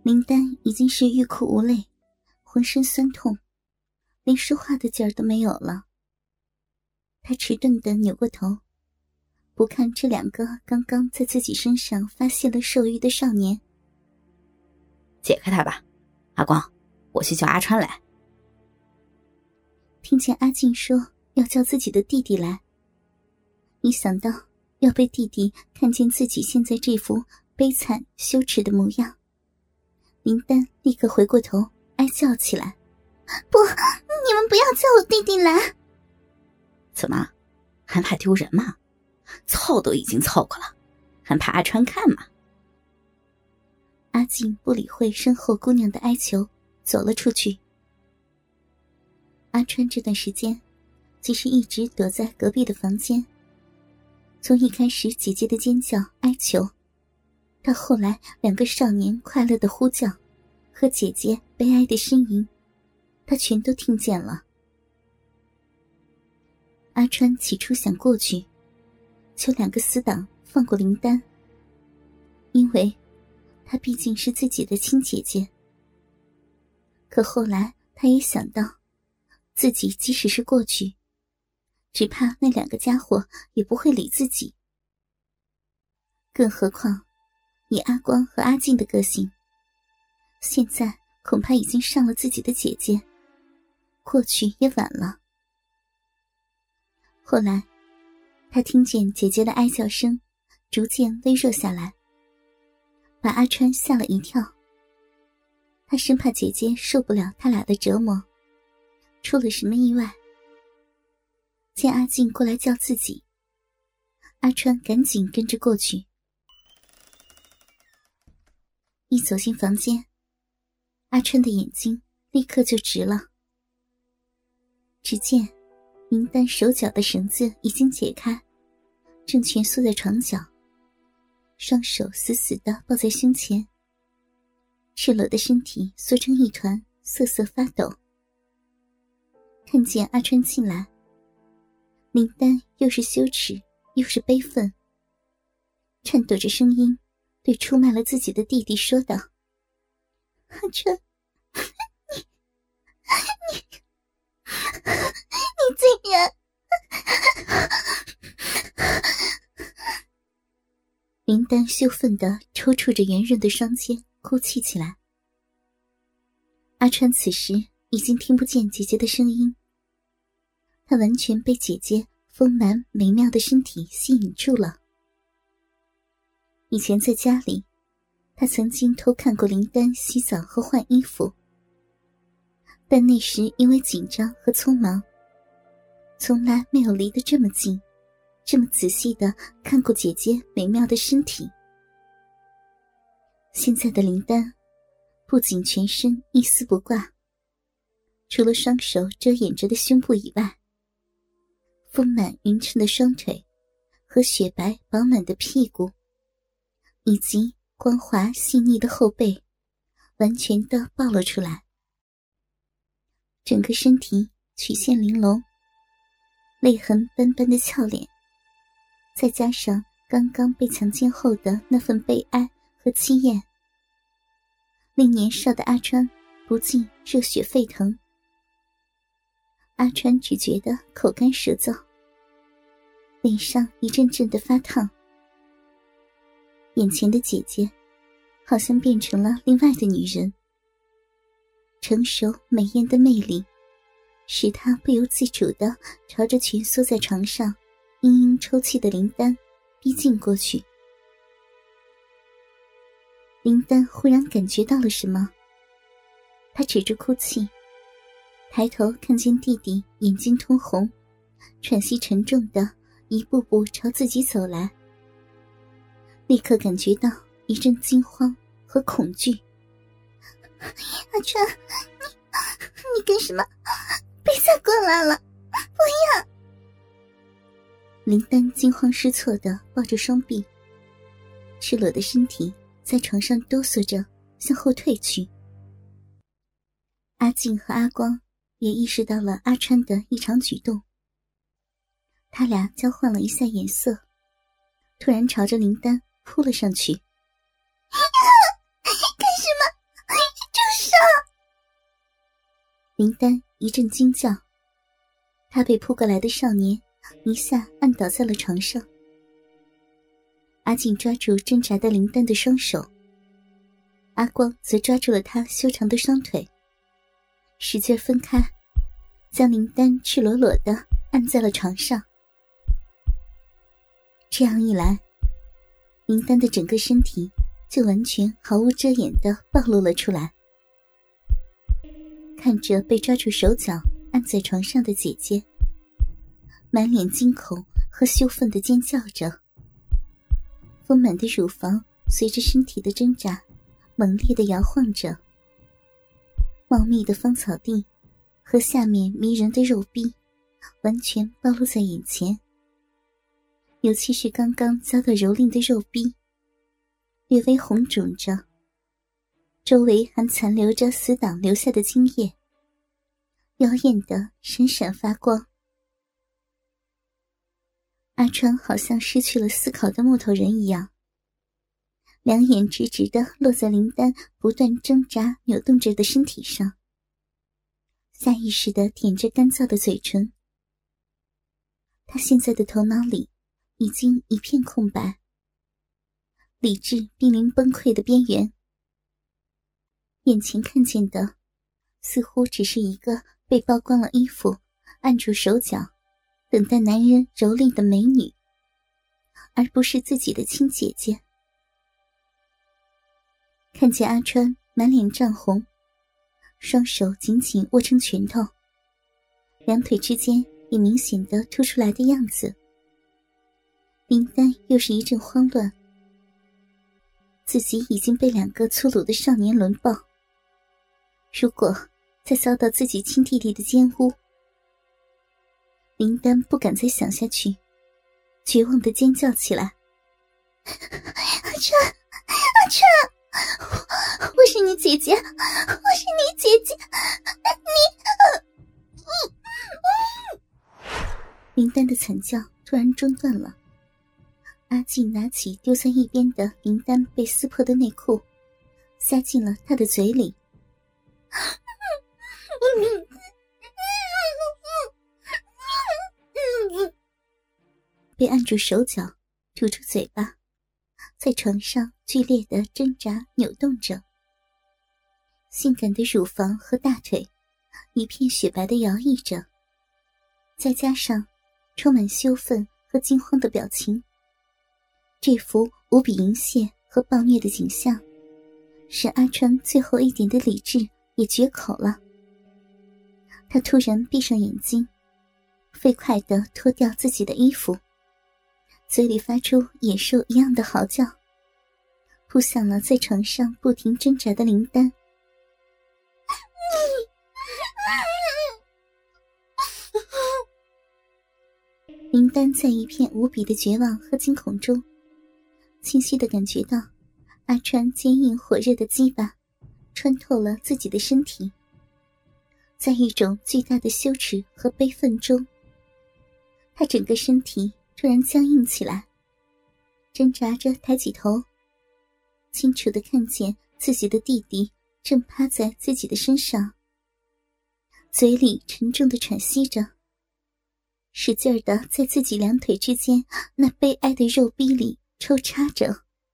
林丹已经是欲哭无泪，浑身酸痛，连说话的劲儿都没有了。他迟钝地扭过头，不看这两个刚刚在自己身上发泄了兽欲的少年。 解开他吧，阿光，我去叫阿川来。 听见阿静说要叫自己的弟弟来，一想到要被弟弟看见自己现在这副悲惨羞耻的模样，林丹立刻回过头哀叫起来：不，你们不要叫我弟弟来！ 怎么，还怕丢人吗？凑都已经凑过了，还怕阿川看吗？ 阿静不理会身后姑娘的哀求，走了出去。阿川这段时间其实一直躲在隔壁的房间，从一开始姐姐的尖叫哀求，到后来两个少年快乐的呼叫和姐姐悲哀的呻吟，他全都听见了。阿川起初想过去求两个死党放过林丹，因为她毕竟是自己的亲姐姐。可后来他也想到，自己即使是过去，只怕那两个家伙也不会理自己。更何况以阿光和阿静的个性，现在恐怕已经上了自己的姐姐，过去也晚了。后来他听见姐姐的哀叫声逐渐微弱下来，把阿川吓了一跳。他生怕姐姐受不了他俩的折磨，出了什么意外。见阿静过来叫自己，阿川赶紧跟着过去。一走进房间，阿川的眼睛立刻就直了。只见林丹手脚的绳子已经解开，正蜷缩在床角，双手死死地抱在胸前，赤裸的身体缩成一团，瑟瑟发抖。看见阿川进来，林丹又是羞耻又是悲愤，颤抖着声音对出卖了自己的弟弟说道：阿川，你竟然……林丹羞愤地抽搐着圆润的双肩，哭泣起来。阿川此时已经听不见姐姐的声音，他完全被姐姐丰满美妙的身体吸引住了。以前在家里，他曾经偷看过林丹洗澡和换衣服，但那时因为紧张和匆忙，从来没有离得这么近，这么仔细地看过姐姐美妙的身体。现在的林丹不仅全身一丝不挂，除了双手遮掩着的胸部以外，丰满匀称的双腿和雪白饱满的屁股，以及光滑细腻的后背完全地暴露出来。整个身体曲线玲珑，泪痕斑斑的俏脸，再加上刚刚被强奸后的那份悲哀和凄艳，令年少的阿川不禁热血沸腾。阿川只觉得口干舌燥，脸上一阵阵的发烫。眼前的姐姐好像变成了另外的女人，成熟美艳的魅力使他不由自主地朝着蜷缩在床上嘤嘤抽泣的林丹逼近过去。林丹忽然感觉到了什么，她止住哭泣，抬头看见弟弟眼睛通红，喘息沉重地一步步朝自己走来，立刻感觉到一阵惊慌和恐惧。阿川，你干什么？别再过来了，不要！林丹惊慌失措地抱着双臂，赤裸的身体在床上哆嗦着向后退去。阿静和阿光也意识到了阿川的异常举动，他俩交换了一下眼色，突然朝着林丹扑了上去。干什么？ 林丹一阵惊叫，他被扑过来的少年一下按倒在了床上。阿静抓住挣扎的林丹的双手，阿光则抓住了他修长的双腿，使劲分开，将林丹赤裸裸地按在了床上。这样一来，林丹的整个身体就完全毫无遮掩地暴露了出来。看着被抓住手脚按在床上的姐姐，满脸惊恐和羞愤地尖叫着，丰满的乳房随着身体的挣扎猛烈地摇晃着，茂密的芳草地和下面迷人的肉壁完全暴露在眼前，尤其是刚刚遭到蹂躏的肉壁，略微红肿着，周围还残留着死党留下的精液，妖艳的闪闪发光。阿川好像失去了思考的木头人一样，两眼直直地落在林丹不断挣扎扭动着的身体上，下意识地舔着干燥的嘴唇。他现在的头脑里已经一片空白，理智濒临崩溃的边缘，眼前看见的似乎只是一个被剥光了衣服按住手脚等待男人蹂躏的美女，而不是自己的亲姐姐。看见阿川满脸涨红，双手紧紧握成拳头，两腿之间也明显地凸出来的样子，林丹又是一阵慌乱。自己已经被两个粗鲁的少年轮暴，如果再遭到自己亲弟弟的奸污，林丹不敢再想下去，绝望地尖叫起来：阿川，阿川，我是你姐姐，我是你姐姐，林丹的惨叫突然中断了。阿静拿起丢在一边的林丹被撕破的内裤，塞进了他的嘴里。被按住手脚，吐出嘴巴，在床上剧烈地挣扎扭动着，性感的乳房和大腿一片雪白地摇曳着，再加上充满羞愤和惊慌的表情，这幅无比淫亵和暴虐的景象使阿川最后一点的理智也绝口了。他突然闭上眼睛，飞快地脱掉自己的衣服，嘴里发出野兽一样的嚎叫，扑向了在床上不停挣扎的林丹。林丹在一片无比的绝望和惊恐中，清晰地感觉到阿川坚硬火热的鸡巴穿透了自己的身体，在一种巨大的羞耻和悲愤中，他整个身体突然僵硬起来，挣扎着抬起头，清楚地看见自己的弟弟正趴在自己的身上，嘴里沉重地喘息着，使劲地在自己两腿之间那悲哀的肉壁里抽插着。